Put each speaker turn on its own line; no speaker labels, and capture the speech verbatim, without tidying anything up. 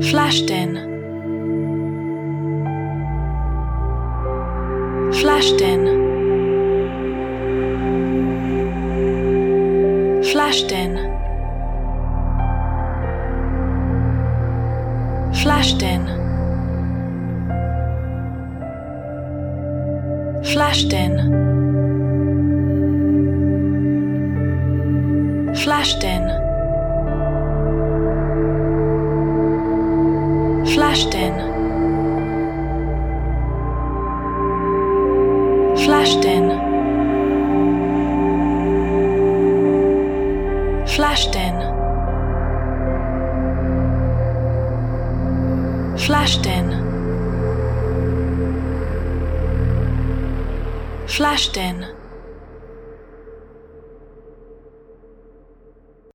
Flashed in. Flashed in. Flashed in. Flashed in. Flashed in. Flashed in. Flashed in. Flashed in. Flashed in. Flashed in. Flashed in.